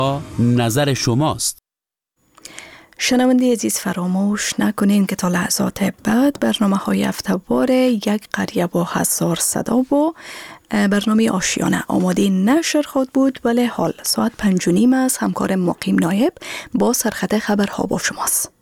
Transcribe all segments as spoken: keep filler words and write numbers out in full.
نظر شماست. شنونده عزیز فراموش نکنین که تا لحظات بعد برنامه های هفته‌وار یک قریه با هزار صدا و برنامه آشیانه آماده نشر خود بود، ولی حال ساعت پنج و نیم است. همکار مقیم نایب با سرخط خبرها با شماست.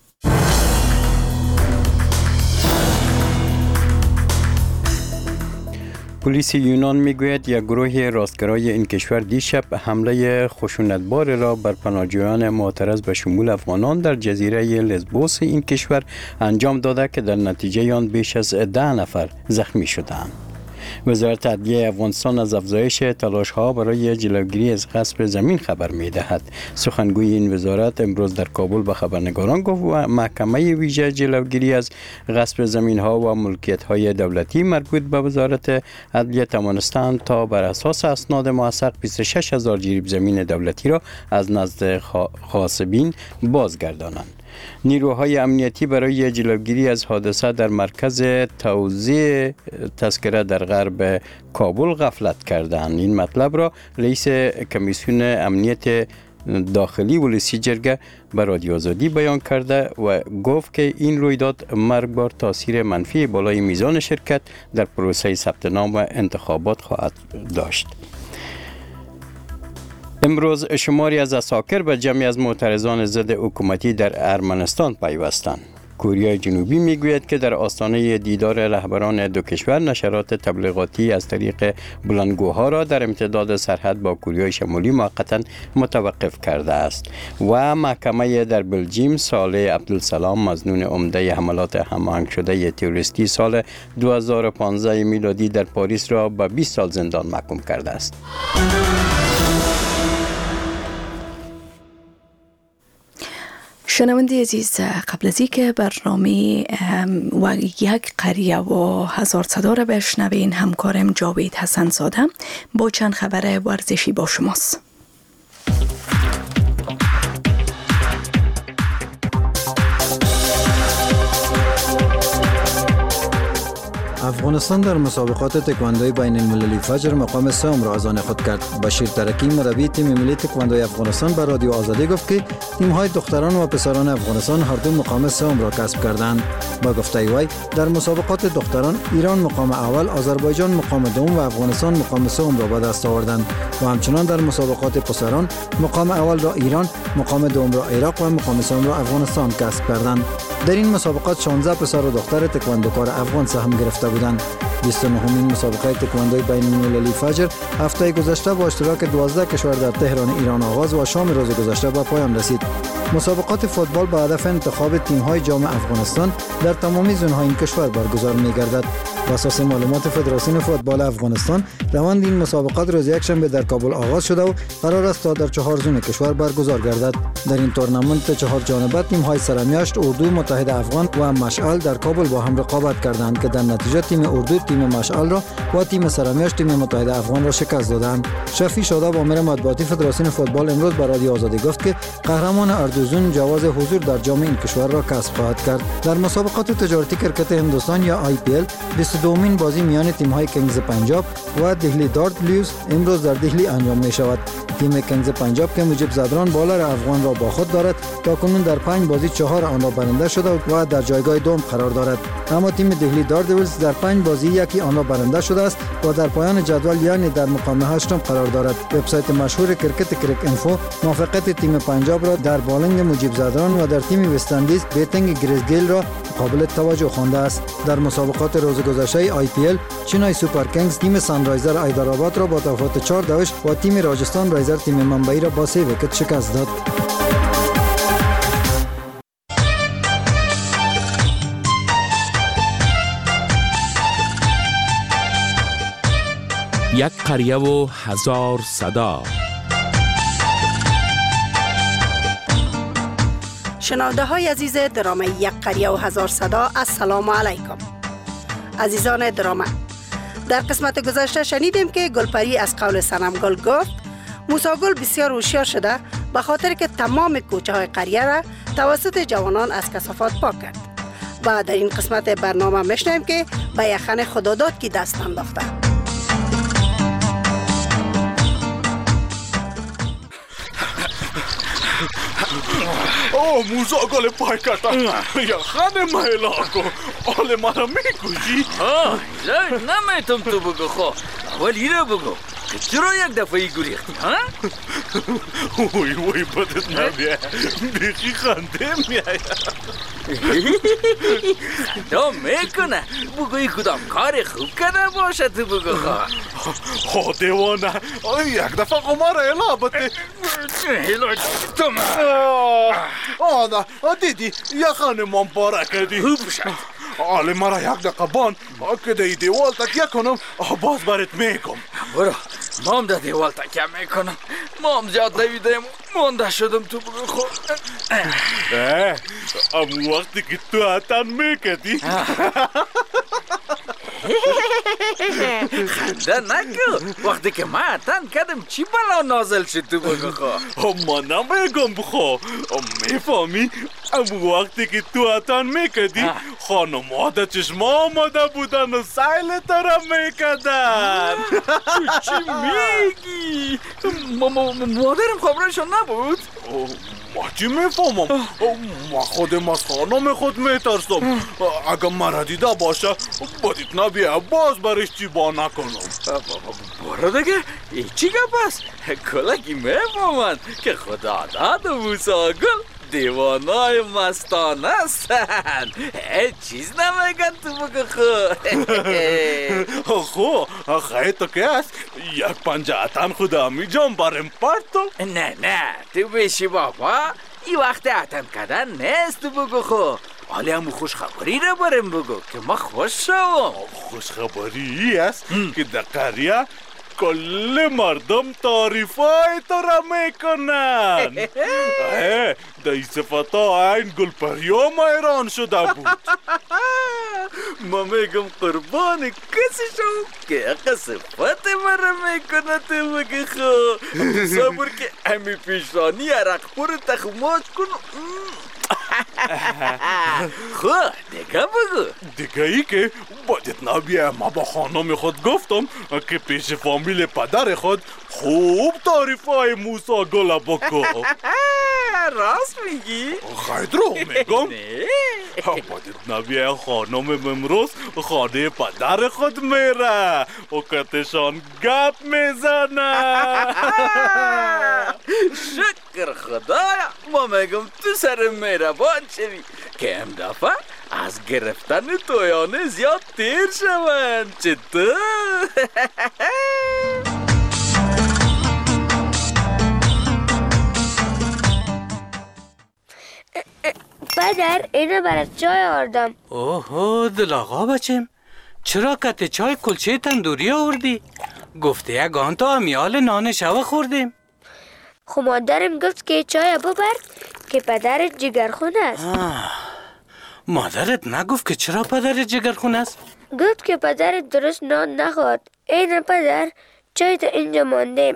پلیس یونان میگوید یک گروه راستگرای این کشور دیشب حمله خشونتبار را بر پناهجویان معترض به شمول افغانان در جزیره لزبوس این کشور انجام داده که در نتیجه آن بیش از ده نفر زخمی شدند. وزارت عدلیه افغانستان از افزایش تلاش‌ها برای جلوگیری از غصب زمین خبر می‌دهد. سخنگوی این وزارت امروز در کابل به خبرنگاران گفت و محکمه ویژه جلوگیری از غصب زمین‌ها و ملکیت‌های دولتی مربوط به وزارت عدلیه توانستند تا بر اساس اسناد موثق بیست و شش هزار جریب زمین دولتی را از نزد غاصبین بازگردانند. نیروهای امنیتی برای جلوگیری از حادثه در مرکز توزیع تذکره در غرب کابل غفلت کردند. این مطلب را رئیس کمیسیون امنیت داخلی ولسی جرگه به رادیو آزادی بیان کرده و گفت که این رویداد مرگبار تاثیر منفی بالای میزان شرکت در پروسه ثبت نام و انتخابات خواهد داشت. امروز شماری از عساکر به جمعی از معترضان ضد حکومتی در ارمنستان پیوستند. کره جنوبی میگوید که در آستانه دیدار رهبران دو کشور نشرات تبلیغاتی از طریق بلندگوها را در امتداد سرحد با کره شمالی موقتا متوقف کرده است و محکمه در بلژیم صالح عبدالسلام مظنون عمده حملات هماهنگ شده تروریستی سال دو هزار و پانزده میلادی در پاریس را به بیست سال زندان محکوم کرده است. شنونده عزیز، قبل از اینکه برنامه و یک قریه و هزار صدا را بشنوین، همکارم جاوید حسن زاده با چند خبر ورزشی با شماست. افغانستان در مسابقات تکواندوی بین المللی فجر مقام سوم را از آن خود کرد. بشیر ترکی مربی تیم ملی تکواندوی افغانستان به رادیو آزادی گفت که تیم‌های دختران و پسران افغانستان هر دو مقام سوم را کسب کردند. با گفته وی در مسابقات دختران ایران مقام اول، آذربایجان مقام دوم و افغانستان مقام سوم را به دست آوردند و همچنان در مسابقات پسران مقام اول را ایران، مقام دوم را عراق و مقام سوم را افغانستان کسب کردند. در این مسابقات شانزده پسر و دختر تکواندوکار افغان سهم گرفته بودند. بیست و نهمین مسابقه تکواندوی بین المللی فجر هفته گذشته با اشتراک دوازده کشور در تهران ایران آغاز و شام روز گذشته به پایان رسید. مسابقات فوتبال به هدف انتخاب تیم‌های جام افغانستان در تمامی زون‌های این کشور برگزار می‌گردد. بر اساس معلومات فدراسیون فوتبال افغانستان، روند این مسابقات روز یکشنبه در کابل آغاز شده و قرار است تا در چهار زون کشور برگزار گردد. در این تورنمنت چهار جانبه تیم‌های سرمیاشت، اردو، متحد افغان و مشعل در کابل با هم رقابت کردند که در نتیجه تیم اردو تیم مشعل را و تیم سرمیاشت تیم متحد افغان را شکست دادند. شفیع شاداب امیر مطبوعاتی فدراسیون فوتبال امروز به رادیو آزادی گفت که قهرمان اردوزون جواز حضور در جام این کشور را کسب خواهد کرد. در مسابقات تجارتی کرکت هندوستان یا آی پی ال بیست و دومین بازی میان تیم‌های کنگز پنجاب و دهلی دارت بلوز امروز در دهلی انجام می‌شود. تیم کنگز پنجاب که مجیب زدران بالر افغان را با خود دارد تاکنون در پنج بازی چهار آن را برنده شده و در جایگاه دوم قرار دارد، اما تیم دهلی دارت بلوز در پنج بازی یکی آن را برنده شده است و در پایان جدول یعنی در مقام هشتم قرار دارد. وبسایت مشهور کرکت کرک انفو موافقت تیم پنجاب را در بالنگ مجیب زدران و در تیم وست اندیز بیتنگ گریزگیل را قابل توجه خوانده است. در مسابقات روز گذشته آی پی ال چنای سوپر کنگز تیم سانرایزر حیدرآباد را با تفاوت چهار دوش و تیم راجستان رایزر تیم منبعی را با سه ویکت شکست داد. یک قریه و هزار صدا. شنونده های عزیز درام یک قریه و هزار صدا، السلام علیکم. عزیزان درام، در قسمت گذشته شنیدیم که گلپری از قول صنم گل گفت موسی گل بسیار هوشیار شده به خاطر که تمام کوچه های قریه را توسط جوانان از کثافات پاک کرد. و در این قسمت برنامه میشنویم که به یخن خداداد کی دست انداخته. او موزا گل پای کتا یا خانم مهلاکو آل مرا میکشی؟ آه نمیتم تو بگو خو ولی رو بگو که چرا یک دفعه گریختی ها؟ وی وی بدت نبیه بیخی خنده میایه خنده میکنه بگوی کدام کار خوب کنه باشه تو بگو خواه ها دیوانه یک دفعه قمار الا بده هلا تو من آه دیدی یا خانمان پاره کردی خوب شد آله مرا یک دقیقه بان که دی دیوال تکیه کنم باز برات میکم برو مام در دیوال تکیه میکنم مام زیاد دویدم مونده شدم تو بگو خو امو وقتی که تو حتن میکدی خنده نکو وقتی که من حتن کردم چی بلا نازل شد تو بگو خو ما نمیگم بخوا میفهمی امو وقتی که تو حتن میکدی خانم آده چشما آماده بودن و سیل ترم میکدن تو چی میگی؟ مادرم خبرشون نبود؟ ما چی میفهمم ما خودم از خانم خود میترسم اگه مرا دیده باشه بدید نبیه باز برش چی با نکنم برو دیگه ای چی گپ است کلکی میفهمند که خدا داد و موسی گل دیوانای مستانه هستن هیچ چیز نمیگن تو بگو خو خو خیلی تو که هست یک پنجه اتن خدا می جام برم پرتو نه نه تو بشی بابا این وقت اتن کردن نیست تو بگو خو حالی همون خوش خبری رو برم بگو که ما خوش شوم خوش خبری است که در قریه کل مردم تعریفای تو را میکنن در صفتا این گلپریا ما ایران شده بود ما میگم قربان کسی شو که اقا صفت مرا میکنه تو بگی خو صبر که همی پیشانی عرق پور تخماش کن خو دیگه بگو دیگه ای که باید نبیه ما با خانم خود گفتم که پیش فامیل پدر خود خوب تعریفای موسی گل بکو راست میگی؟ خیلی رو میگم باید نبیه خانم امروز خانه پدر خود میره و کتشان گپ میزنه شکر خدایا ما میگم تو سر مهربان شوی که ام دفعه از گرفتن تویانه زیاد تیر شوند چطور؟ پدر اینو برات چای آوردم. اوه دل آقا بچم چرا کت چای کلچه تندوری آوردی؟ گفته یگان تا امیال نان شوه خوردیم. خب مادرم گفت که چای ببر که پدرت جگرخونه است. مادرت نگفت که چرا پدرت جگرخونه است؟ گفت که پدرت درست نان نخورد. این پدر چای تا اینجا مانده.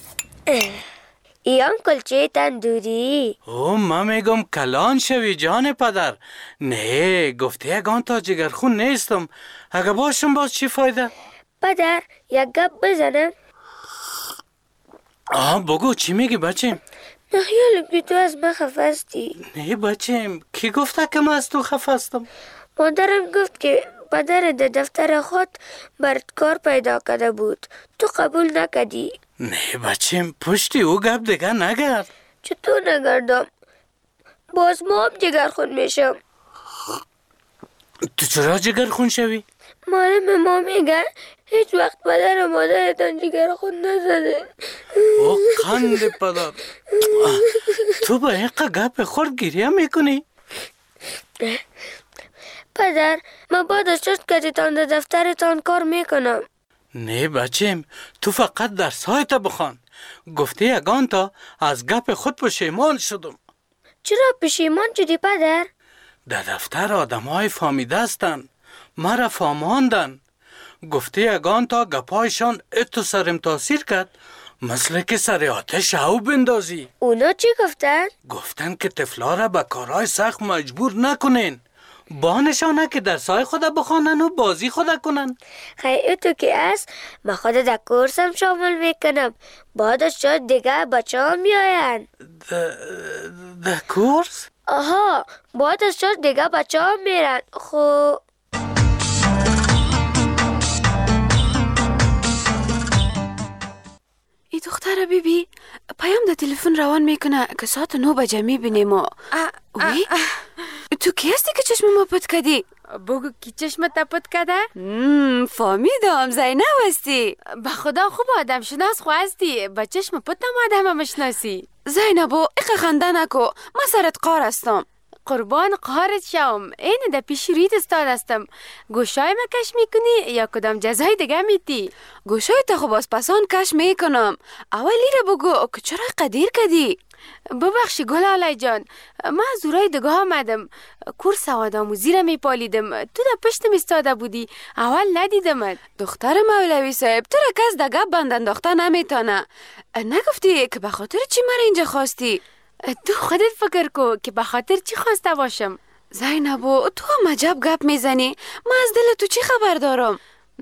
ایام کلچه تندوری. او من میگم کلان شوی جان پدر. نه گفته یگان تا جگرخون نیستم. اگه باشم باز چی فایده؟ پدر یک گپ بزنم؟ آه بگو چی میگی بچم؟ نخیالم که تو از من خفه هستی. نه بچم کی گفته که من از تو خفه هستم؟ مادرم گفت که پدر در دفتر خود برات کار پیدا کرده بود. تو قبول نکردی. نه بچم پشتی او گپ دیگه نگرد. چطور نگردم؟ باز ما هم جگرخون میشم. تو چرا جگرخون شوی؟ معلم ما میگن هیچ وقت پدر و مادرتان جگرخون نزده. او قند پدر تو با این گپ خورد گریه میکنی؟ پدر من بعد از چست کردیتان در دفترتان کار میکنم. نه بچم تو فقط درس‌هایت بخوان. گفته یگان تا از گپ خود پشیمان شدم. چرا پشیمان شدی پدر؟ در دفتر آدم های فامیده هستن مرا فاماندن. گفته یگان تا گپایشان اتو سرم تاثیر کرد مثل که سر آتش او بندازی. اونا چی گفتن؟ گفتن که طفلا را به کارهای سخت مجبور نکنین. بانشانه که درسای خود بخوانن و بازی خود کنن. خیلی تو که است من خود در کورسم شامل میکنم. بعدش شاید دیگه بچه ها میاین. در کورس؟ آها بعدش شاید دیگه بچه ها میرن. خب ای دختر بیبی پیام در تلفن روان میکنه که ساعت نو بجه میبینیم و وی تو کی هستی که چشم ما پت کردی؟ بگو کی چشم تا پت کرده؟ فهمیدم زینب هستی. به خدا خوب آدم شناس خو هستی، با چشم پتم آدم مشناسی. زینبو اقا خنده نکو، من سرت قار هستم. قربان قهرت شوم. این در پیش ریت استاد هستم. گوشای ما کش میکنی یا کدام جزای دیگه میتی؟ گوشای تا خوب از پسان کش میکنم. اولی رو بگو که چرا قدیر کدی؟ ببخشی گل آلای جان، من از اورای دگاه آمدم. کورس سواد آموزی را میپالیدم. تو در پشتم استاده بودی، اول ندیدمت. دختر مولوی صاحب تو را کس دگه بند انداخته نمیتانه. نگفتی که به خاطر چی مرا اینجا خواستی؟ تو خودت فکر کو که به خاطر چی خواسته باشم. زینبو تو هم عجب گپ میزنی. من از دل تو چی خبر دارم؟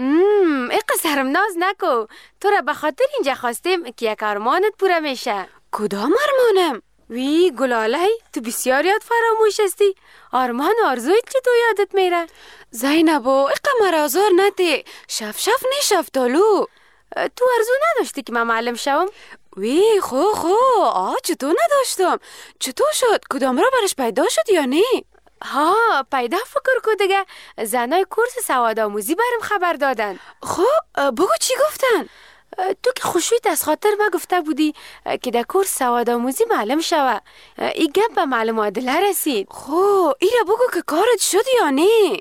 مم اقا سرم ناز نکو. تو را به خاطر اینجا خواستیم که یک ارمانت پوره میشه. کدام ارمانم؟ وی گلاله تو بسیار یاد فراموش هستی. آرمان آرزویت چی تو یادت میره؟ زینبو اقا مرا آزار نده. شف شف نی شفتالو. تو آرزو نداشتی که من معلم شوم؟ وی خو خو آه چطور نداشتم. چطور شد؟ کدام را برش پیدا شد یا نه؟ ها پیدا فکر کو دیگه. زنای کورس سواد آموزی برم خبر دادن. خب بگو چی گفتن؟ تو که خوشویت از خاطر ما گفته بودی که در کورس سواد آموزی معلم شوه. این گپ به معلم عادله رسید. خب ایره بگو که کارت شد یا نه؟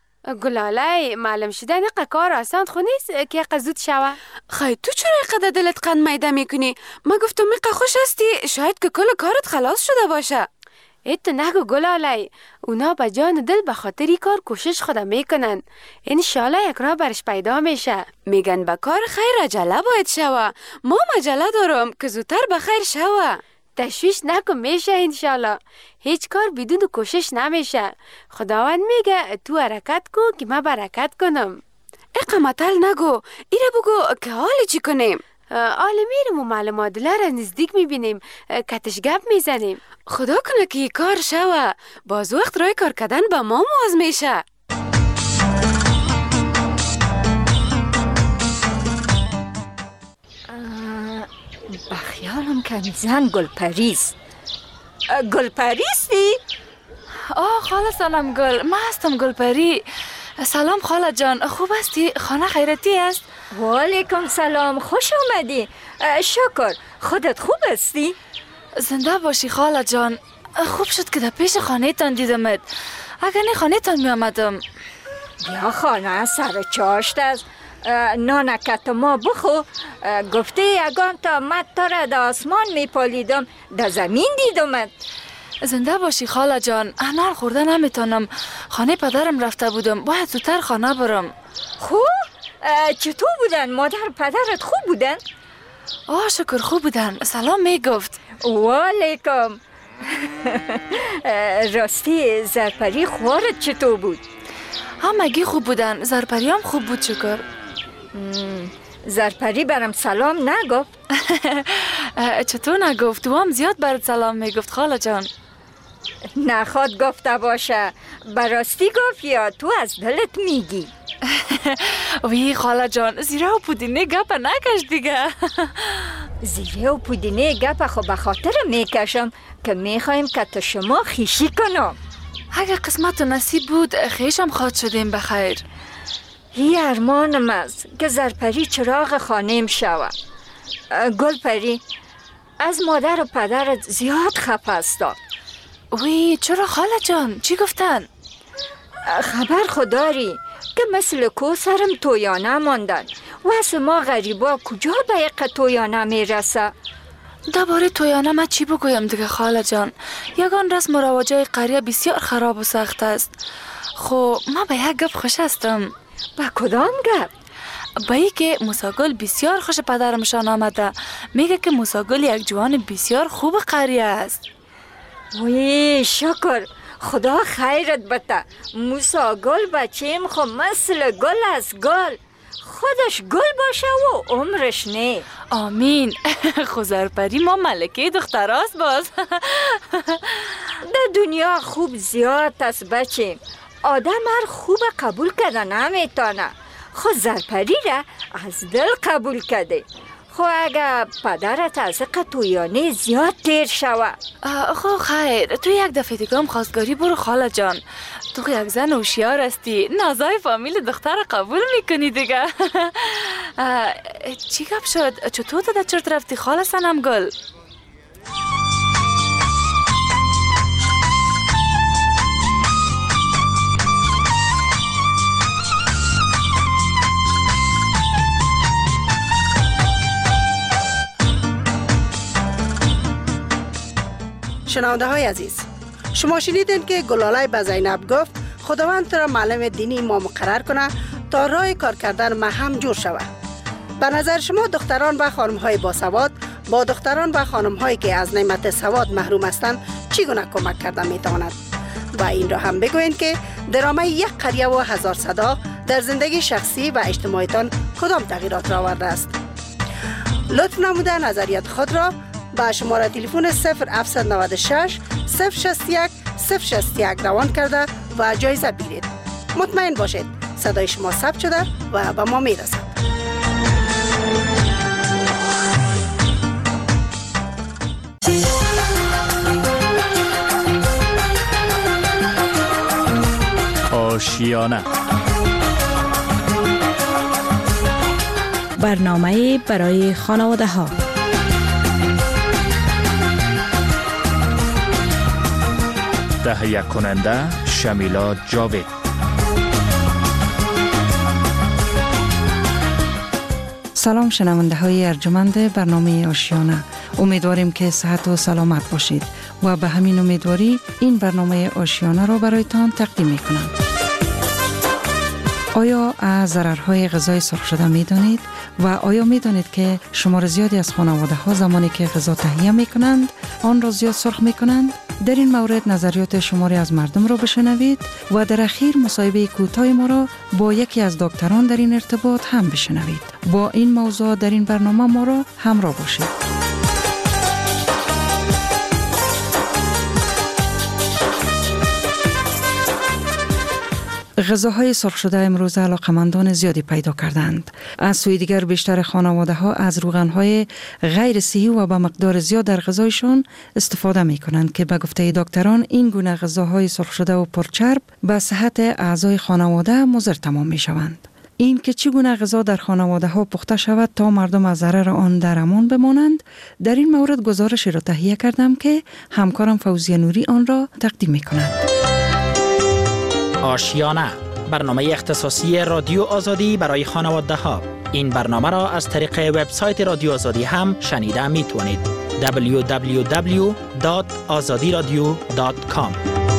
گلاله معلم شدن اقا کار آسان خو نیست که اقا زود شوه. خیلی تو چرا اقا دلت قند میده میکنی؟ ما گفتم اقا خوش هستی شاید که کل کارت خلاص شده باشه. ایتو نگو گلاله، اونا با جان دل به خاطری کار کوشش خود میکنن. انشالله یک راه برش پیدا میشه. میگن به کار خیر عجله باید شوه. ما مجله دارم که زودتر به خیر شوه. تشویش نکن میشه انشالله. هیچ کار بدون کوشش نمیشه. خداوند میگه تو حرکت کن که من برکت کنم. اقا متل نگو. ایره بگو که حالی چی کنیم؟ حالا میریم و معلم عادله را نزدیک میبینیم. کتش گپ میزنیم. خدا کنه که این کار شوه. باز وقت رای کار کردن با ما موز میشه. بخیالم که زن گلپریست. گلپریستی؟ آه خاله سلام گل. من هستم گلپری. سلام خاله جان، خوب هستی؟ خانه خیرتی است؟ و علیکم سلام، خوش آمدی. شکر، خودت خوب هستی؟ زنده باشی خاله جان. خوب شد که در پیش خانه تان دیدمت. اگر نه خانه تان می آمدم. یا خانه سر چاشت است. نانکت ما بخو. گفته یگان تا مد تا را در آسمان می پالیدم در زمین دیدمت. زنده باشی خاله جان. انار خورده نمیتونم. خانه پدرم رفته بودم، باید زودتر خانه برم. خوب؟ چطور بودن؟ مادر پدرت خوب بودن؟ آه شکر خوب بودن. سلام میگفت. و علیکم. راستی زرپری خوارت چطور بود؟ همگی خوب بودن. زرپری هم خوب بود شکر. زرپری برام سلام نگفت؟ چطور نگفت؟ تو هم زیاد برات سلام میگفت خاله جان. نخواد گفته باشه. براستی گفت یا تو از دلت میگی؟ وی خاله جان زیره و پودینه گپ نکش دیگه. زیره و پودینه گپ خو به خاطر میکشم که میخوایم که تو شما خیشی کنم. اگه قسمت و نصیب بود خیشم خواد شدیم بخیر. یه ارمانم است که زرپری چراغ خانیم شوه. گلپری از مادر و پدرت زیاد خفه هستم. وی چرا خاله جان؟ چی گفتن؟ خبر خودداری که مثل کو سرم تویانه ماندن. واسه ما غریبا کجا به یک تویانه میرسه؟ درباره تویانه من چی بگویم دیگه خاله جان؟ یگان رسم و رواجای قریه بسیار خراب و سخت است. خب من به یک گپ خوش هستم. با کدام گپ؟ با ای که موساگل بسیار خوش پدرمشان آمده. میگه که موساگل یک جوان بسیار خوب قریه است. وی شکر. خدا خیرت بده. موسا گل بچیم خو مثل گل از گل، خودش گل باشه و عمرش نه. آمین. خو زرپری ما ملکه دختراست باز. در دنیا خوب زیاد است بچیم، آدم هر خوب قبول کرده نمیتونه. خو زرپری را از دل قبول کرده. خو اگه پدرت از قطویانه زیاد تیر شوه. خو خیر، تو یک دفعه دیگه هم خواستگاری برو خاله جان. تو یک زن هوشیار هستی، نازای فامیل دختر قبول میکنی دیگه. چی گپ شد؟ چطور تا چرت رفتی خاله سنم گل؟ شنونده های عزیز، شما شنیدین که گلاله به زینب گفت خداوند تو را معلم دینی ما مقرر کنه تا راه کار کردن ما هم جور شود. به نظر شما دختران و خانم های باسواد با دختران و خانم هایی که از نعمت سواد محروم هستند چگونه کمک کردن میتواند؟ و این را هم بگوین که درامه یک قریه و هزار صدا در زندگی شخصی و اجتماعیتان کدام تغییرات را آورده است؟ لطف نموده نظریات خود را با شماره تلفن صفر هفت نه شش صفر شصت یک صفر شصت یک روان کرده و جایزه بگیرید. مطمئن باشید صدای شما ثبت شده و به ما میرسد. آشیانه، برنامه برای خانواده ها. تهیه کننده شمیلا جاوید. سلام شنونده های ارجمند برنامه آشیانه، امیدواریم که صحت و سلامت باشید و به همین امیدواری این برنامه آشیانه را برایتان تقدیم می کنم. آیا از ضررهای غذای سرخ شده می دانید؟ و آیا می دانید که شمار زیادی از خانواده ها زمانی که غذا تهیه می کنند آن را زیاد سرخ می کنند؟ در این مورد نظریات شماری از مردم را بشنوید و در اخیر مصاحبه کوتاه ما را با یکی از دکتران در این ارتباط هم بشنوید. با این موضوع در این برنامه ما را همراه باشید. غذاهای سرخ شده امروز علاقمندان زیادی پیدا کردند. از سوی دیگر بیشتر خانواده ها از روغنهای غیر صحی و با مقدار زیاد در غذایشان استفاده می کنند که به گفته دکتران این گونه غذاهای سرخ شده و پرچرب به صحت اعضای خانواده مضر تمام می شوند. این که چگونه غذا در خانواده ها پخته شود تا مردم از ضرر آن در امان بمانند، در این مورد گزارشی را تهیه کردم که همکارم فوزیه نوری آن را تقدیم می کند. آشیانه، برنامه اختصاصی رادیو آزادی برای خانواده ها. این برنامه را از طریق وبسایت رادیو آزادی هم شنیده می توانید. دبلیو دبلیو دبلیو دات آزادی رادیو دات کام.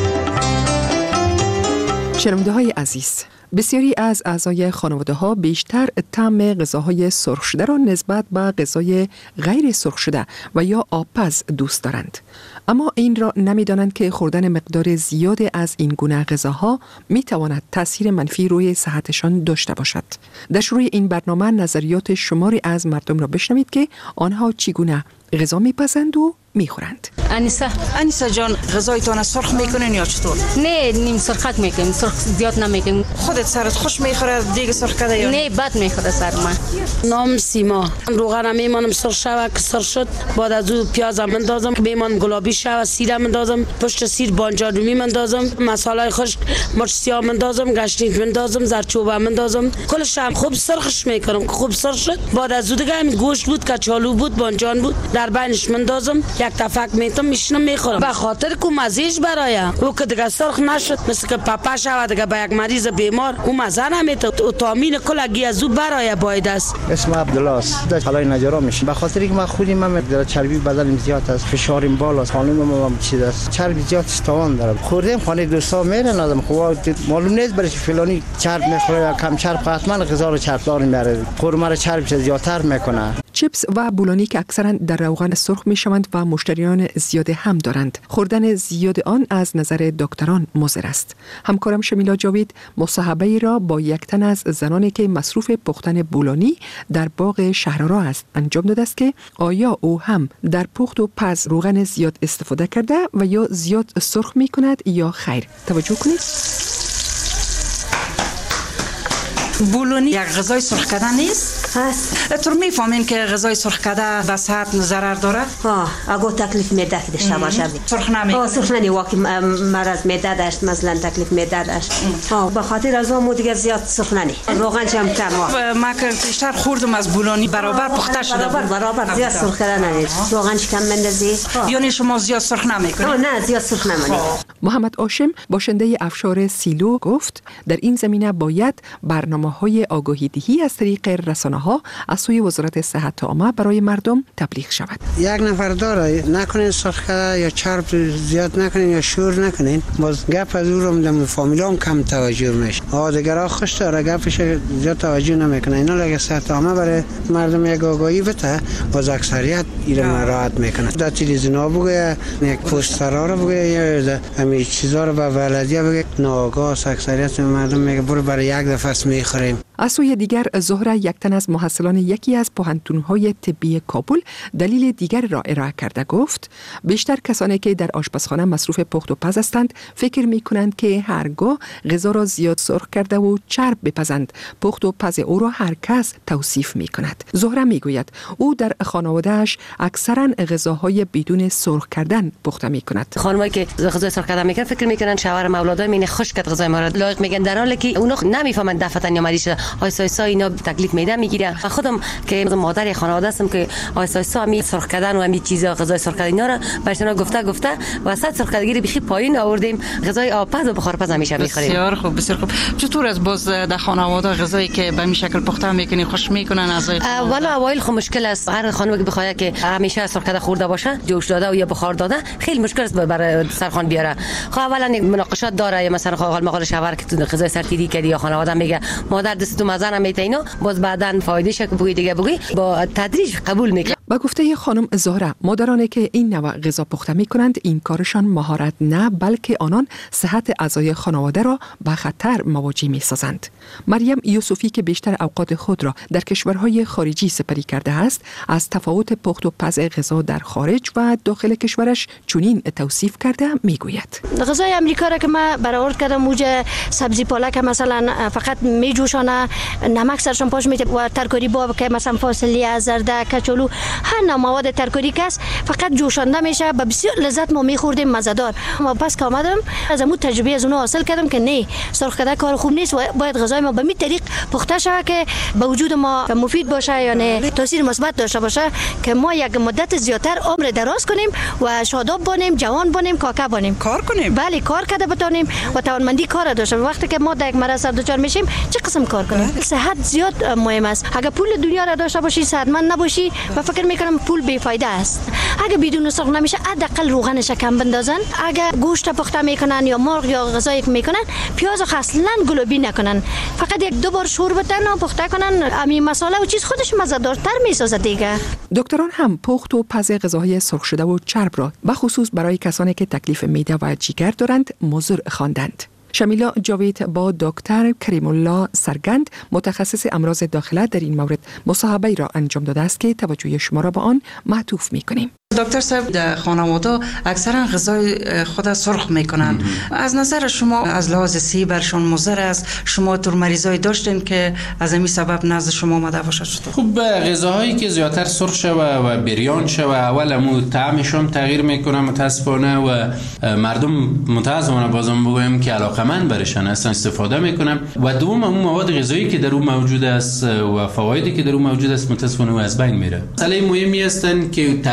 شنونده های عزیز، بسیاری از اعضای خانواده ها بیشتر طعم غذاهای سرخ شده را نسبت به غذای غیر سرخ شده و یا آبپز دوست دارند. اما این را نمی‌دانند که خوردن مقدار زیاد از این گونه غذاها می‌تواند تأثیر منفی روی صحتشان داشته باشد. در شروع این برنامه نظریات شماری از مردم را بشنوید که آنها چگونه غذا می‌پسند و میخورند. انیسه انیسه جان، غذایتان سرخ میکنین یا چطور؟ نه، نیم سرخک میکنیم، سرخ زیاد نمیکنیم. خودت سرت خوش میخوره دیگه سرخ کرده یا نه؟ بد میخوره سر من. نام سیما، روغن میمانم سرخ شوه که سرخ شد، بعد از او پیاز مندازم میمان گلابی شوه، سیر مندازم، پشت سیر بانجان رومی مندازم، مساله خشک مرچ سیاه مندازم، گشنیج مندازم، زردچوبه مندازم، کلش هم خوب سرخش میکنم که خوب سرخ شد. بعد از او دیگه هم گوشت بود، کچالو بود، بانجان بود، در بینش مندازم، یک تفک میتم میشنم میخورم، به خاطر که مزهش برایم. او که دیگه سرخ نشد مثل که پپا شود دیگه به یک مریض بیمار او مزه نمیتد، او تامین کلگی از او برای باید است. اسم عبدالله است، در حالای نجارا میشیم به خاطر که من خودی من در چربی بدنم زیاد است، فشارم بالا است، خانومم هم چیز است، چربی زیاد استوان دارم. خوردم خانه دوستا میرن آدم خوب معلوم نیست برای فلانی چرب میخوره یا کم چرب، حتما غذا رو چرب دار میاره، خورما رو چرب زیادتر میکنه. چیپس و بولونی که اکثرا در روغن سرخ می شوند و مشتریان زیاد هم دارند. خوردن زیاد آن از نظر دکتران مضر است. همکارم شمیلا جاوید مصاحبه را با یک تن از زنانی که مصروف پختن بولونی در باغ شهرآرا است انجام داده است که آیا او هم در پخت و پز روغن زیاد استفاده کرده و یا زیاد سرخ می کند یا خیر. توجه کنید. بولونی یک غذای سرخ کرده نیست؟ هست. تو میفهمین که غذای سرخ کرده به صحت ضرر داره؟ ها، اگه تکلیف معده که داشته باشه. سرخ نمی. ها، سرخ نمی واقعی مرض معده داشت، مثلا تکلیف معده داشت. ها، به خاطر از اون دیگه زیاد سرخ نمی. روغنش هم کم وا. ما که بیشتر خوردم از بولونی برابر پخته شده. برابر برابر زیاد سرخ کردن نیست. روغنش کم مندازی. یعنی شما زیاد سرخ نمیکنید؟ نه، زیاد سرخ نمی. محمد هاشم باشنده افشار سیلو گفت در این زمینه باید برنامه‌های آگاهی دهی از طریق رسانه‌ها از سوی وزارت صحت عامه برای مردم تبلیغ شود. یک نفر داره نکنین سرخ کرده یا چرب زیاد نکنین یا شور نکنین، باز گپ از او رو دم فامیلام کم توجه میشه. آ دیگرا خوش داره گپش زیاد توجه نمیکنه. اینا لگه صحت عامه برای مردم یک آگاهی بده، باز اکثریت ایران راحت میکنه. در تلویزیون بگه، یک پوسترها رو بگه یا همین چیزا رو به بلدیه بگه، ناآگاه اکثریت مردم میگه برو برای یک دفعه میخوریم. از سوی دیگر زهره یک تن از محصلان یکی از پوهنتون‌های طبی کابل دلیل دیگر را ارائه کرده گفت بیشتر کسانی که در آشپزخانه مصروف پخت و پز هستند فکر می‌کنند که هرگاه غذا را زیاد سرخ کرده و چرب بپزند پخت و پز او را هر کس توصیف می‌کند. زهره میگوید او در خانواده‌اش اکثرا غذاهای بدون سرخ کردن پخته می‌کند. خانمایی که غذا سرخ کردن می‌کنن فکر می‌کنن شوهر مولادای مینه خشک غذای ما را لایق میگن، در حالی که اونا نمی‌فهمند دفتن یا مریض آیسا آیسا اینا تکلیف میده میگیره. خودم که مادر خانواده هستم که آیسا آیسا می سرخ کردن و همین چیزا غذای سرخ کردن اینا را برشون گفته گفته وسط سرخ کردگی بخی پایین آوردیم، غذای آبپز و بخارپز همیشه میخوریم. بسیار خوب بسیار خوب. چطور از باز در خانواده غذایی که به این شکل پخته میکنین خوش میکنن از والا اوایل خو مشکل است. هر خانم که بخواد که همیشه سرخ کرده خورده باشه جوش داده و یا بخار داده خیلی مشکل است برای سرخان بیاره. خب اولا مناقشات داره، مثلا خو مقال شوهر که غذای سرتیری کردی یا خانواده میگه مادر دست تو مزه نمیته اینا، باز بعدن فایدهش که بگی دیگه بگی با تدریج قبول میکنه. با گفته خانم زهره مادرانی که این نوع غذا پخته میکنند این کارشان مهارت نه بلکه آنان صحت اعضای خانواده را به خطر مواجه میسازند. مریم یوسفی که بیشتر اوقات خود را در کشورهای خارجی سپری کرده است از تفاوت پخت و پز غذا در خارج و داخل کشورش چنین توصیف کرده میگوید غذای امریکا را که ما برآورد کردم موجه سبزی پالک مثلا فقط میجوشانه، نمک سرشون پاش میده و ترکاری باب که مثلا فاصله زرده کچولو هر نوع مواد ترکاری کس فقط جوشانده میشه، به بسیار لذت ما میخوردیم مزه‌دار. ما پس که آمدم از امو تجربه از اونها حاصل کردم که نه سرخ کردن کار خوب نیست و باید غذای ما به می طریق پخته شود که به وجود ما مفید باشه یا نه تاثیر مثبت داشته باشه که ما یک مدت زیاتر عمر دراز کنیم و شاداب باشیم، جوان باشیم، کاکا باشیم، کار کنیم. بله کار کرده بتونیم و توانمندی کار داشته. وقتی که ما در یک مرض سر دچار میشیم چه قسم کار کنیم؟ صحت زیاد مهم است. اگر پول دنیا را داشته باشی صحتمند نباشی و فکر میکنم پول بیفایده است. اگر بدون سرخ نمیشه حداقل روغنش کم بندازن. اگر گوشت پخته میکنن یا مرغ یا غذایی که میکنن پیاز اصلا گلابی نکنن، فقط یک دو بار شور بدن و پخته کنن، همین مساله و چیز خودش مزه‌دارتر میسازه دیگه. دکتران هم پخت و پز غذاهای سرخ شده و چرب را به خصوص برای کسانی که تکلیف معده و جگر دارند مضر خواندند. شمیلا جاوید با دکتر کریم الله سرگند متخصص امراض داخله در این مورد مصاحبه را انجام داده است که توجه شما را به آن معطوف می‌کنیم. دکتر صاحب در خانواده اکثرا غذای خود سرخ میکنن. از نظر شما از لحاظ صحی برشون مضر است؟ شما تو مریضای داشتین که از این سبب نزد شما اومده باشه شده؟ خب غذاهایی که زیاتر سرخ شوه و بریان شوه اول مو طعمشون تغییر میکنه متاسفانه و مردم متاسفانه بازم بگویم که علاقمند برشن اصلا استفاده میکنن و دوم اون مواد غذایی که در اون موجود است و فوایدی که در اون موجود است متاسفانه از بین میره. مسئله مهمی هستن که تغییر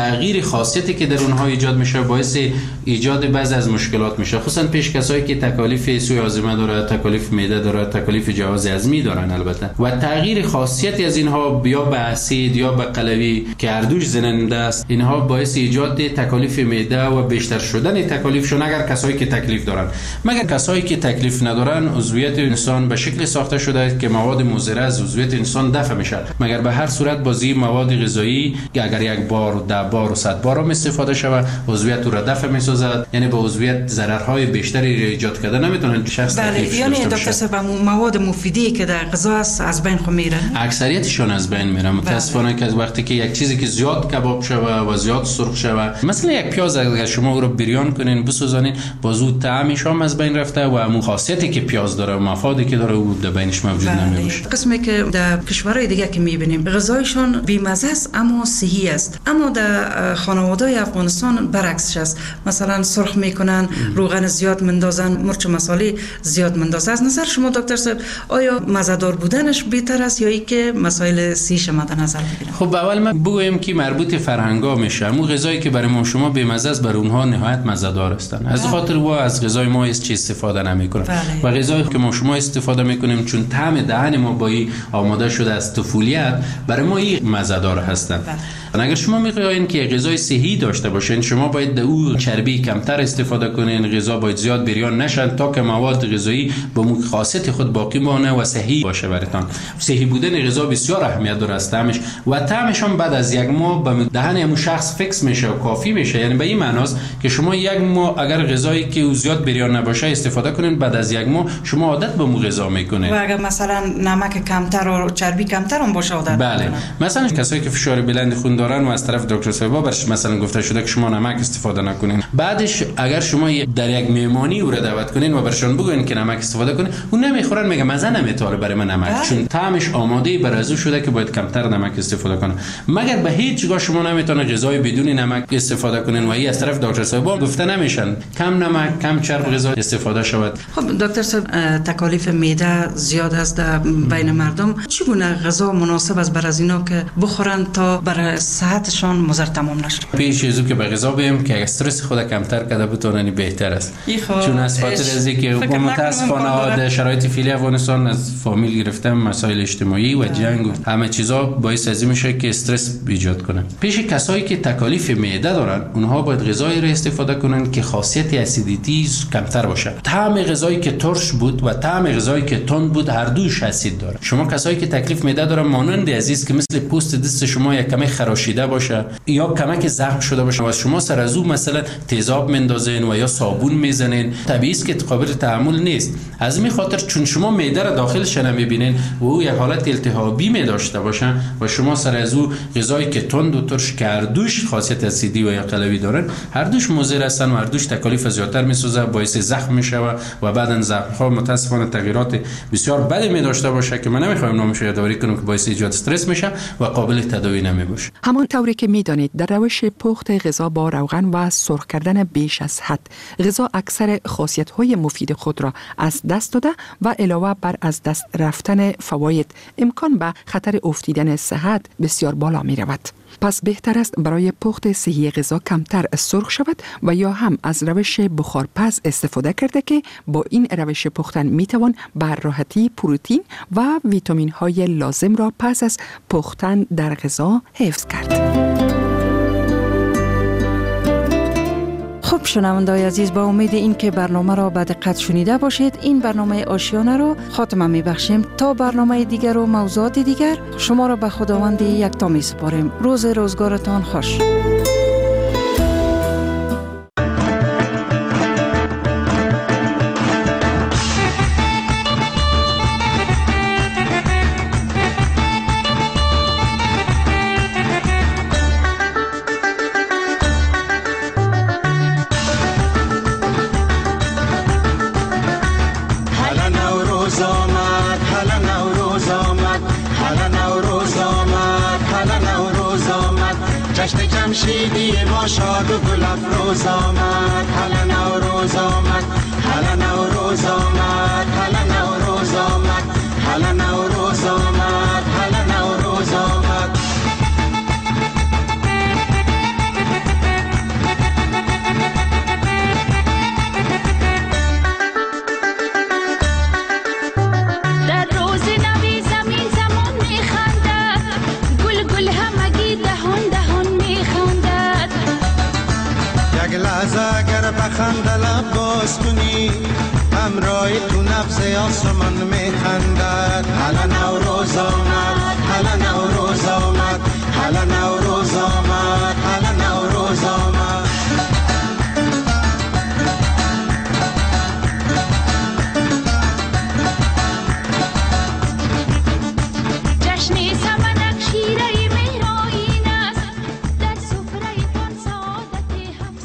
خاصیتی که در اونها ایجاد میشه باعث ایجاد بعضی از مشکلات میشه، خصوصا پیش کسایی که تکالیف سوی هاضمه داره، تکالیف معده داره، تکالیف جهاز هضمی دارن البته. و تغییر خاصیتی از اینها یا به اسید یا به قلوی که هر دوش زننده است، اینها باعث ایجاد تکالیف معده و بیشتر شدن تکالیفشون اگر کسایی که تکلیف دارن. مگر کسایی که تکلیف ندارن، عضویت انسان به شکل ساخته شده است که مواد مضر از عضویت انسان دفع میشه. مگر به هر صورت بازی مواد غذایی که اگر یک بار، ده بار و صد بار هم استفاده شود، عضویت رو دفع میسازد، یعنی به عضویت ضررهای بیشتری ایجاد کرده نمیتونن شخص بله، تکلیف یعنی داشته دکتر باشه. صاحب مواد مفیدی که در غذا است از بین خو میره. اکثریتشون از بین میره. متاسفانه که وقتی که یک چیزی که زیاد کباب شوه و زیاد سرخ شوه، مثلا یک پیاز اگر شما او رو بریان کنین بسوزانین، بازو طعمش هم از بین رفته و همون خاصیتی که پیاز داره و مفادی که داره او در بینش موجود نمیشه. قسمی که در کشورهای دیگه که میبینیم غذایشون بی‌مزه است اما صحی است، اما در خانواده‌های افغانستان برعکسش است. مثلا سرخ میکنن، روغن زیاد مندازن، مرچ و مصالحه زیاد مندازن. از نظر شما دکتر صاحب آیا مزه‌دار بودنش بهتر است یا اینکه مسائل صحیش مد نظر بگیریم؟ خب اول من بگویم که مربوط فرهنگا میشه. اون غذایی که برای ما شما بی‌مزه است برای اونها نهایت مزه‌دار هستن. از خاطر و از غذای ما هیچ چیز استفاده نمیکنن. و غذایی که ما شما استفاده میکنیم چون طعم دهن ما با این آماده شده از طفولیت، برای ما این مزه‌دار هستن. اگر شما میخواین که غذای صحی داشته باشین، شما باید در او چربی کمتر استفاده کنین، غذا باید زیاد بریان نشن تا که مواد غذایی با مو خاصیت خود باقی مانه و صحی باشه براتون. صحی بودن غذا بسیار اهمیت داره از طعمش و طعمش هم بعد از یک ماه به دهن همون شخص فیکس میشه و کافی میشه. یعنی به این معناست که شما یک ماه اگر غذایی که زیاد بریان نباشه استفاده کنین، بعد از یک ماه شما عادت به مو غذا میکنین. و اگر مثلا نمک کمتر و چربی کمتر هم باشه عادت بله میکنن. مثلا کسایی که فشار بلند خون دارن و از طرف دکتر صاحب برش مثلا گفته شده که شما نمک استفاده نکنین، بعدش اگر شما در یک مهمانی او را دعوت کنین و برشون بگوین که نمک استفاده کنین، اون نمیخورن، میگه مزه نمیتاره برای من نمک، چون طعمش آماده برای ازو شده که باید کمتر نمک استفاده کنه. مگر به هیچ جا شما نمیتونه غذای بدون نمک استفاده کنین و این از طرف دکتر صاحب گفته نمیشن کم نمک کم چرب غذا استفاده شود. خب دکتر صاحب تکالیف معده زیاد است در بین مردم، چگونه غذا مناسب است برای از اینا که بخورن تا برای صحتشان مضر تمام نشه؟ پیش از که به غذا بیم که استرس خود کمتر کرده بتونن بهتر است، چون از خاطر از اینکه متاسفانه در شرایط فعلی افغانستان از فامیل گرفتن مسائل اجتماعی و جنگ و همه چیزا باعث از این میشه که استرس ایجاد کنه. پیش کسایی که تکالیف معده دارن، اونها باید غذایی را استفاده کنن که خاصیت اسیدیتی کمتر باشه. طعم غذایی که ترش بود و طعم غذایی که تند بود هر دوش اسید داره. شما کسایی که تکلیف معده دارن مانند عزیز که مثل پوست دست شما یک کمی خراشیده باشه یا کمک زخم شده باشه و شما سر از اون مثلا تیزاب مندازین و یا صابون میزنین، طبیعی است که قابل تحمل نیست. از این خاطر چون شما معده را داخلش نمیبینین و او یک حالت التهابی می داشته باشه و شما سر از اون غذایی که تند و ترش که هر دوش خاصیت اسیدی و یا قلوی دارن، هر دوش مضر هستن و هر دوش تکالیف زیادتر میسازه، باعث زخم میشه و بعدن زخم ها متاسفانه تغییرات بسیار بدی می داشته باشه که من نمیخوام نامش یادآوری کنم که باعث ایجاد استرس میشه و قابل تداوی نمیباشه. همان طوری که میدانید در روش پخت غذا با روغن و سرخ کردن بیش از حد، غذا اکثر خاصیت‌های مفید خود را از دست داده و علاوه بر از دست رفتن فواید، امکان به خطر افتیدن صحت بسیار بالا می رود. پس بهتر است برای پخت صحی غذا کمتر سرخ شود و یا هم از روش بخارپز استفاده کرده که با این روش پختن می توان بر راحتی پروتئین و ویتامین های لازم را پس از پختن در غذا حفظ کرد. خب شنونده‌های عزیز، با امید این که برنامه را به دقت شنیده باشید، این برنامه آشیانه را خاتمه می‌بخشیم. تا برنامه دیگر و موضوعات دیگر شما را به خداوند یکتا می‌سپاریم. روز روزگارتان خوش. جمشیدی ما شاد و گل افروز آمد، هلا نوروز آمد، هلا نوروز آمد، هلا نوروز آمد، هلا نوروز آمد، هلا نوروز آمد. لحظه اگر بخنده لب باز کنی همراه تو نفس آسمان میخندد هلا نوروز آمد هلا نوروز آمد هلا نوروز آمد هلا نوروز آمد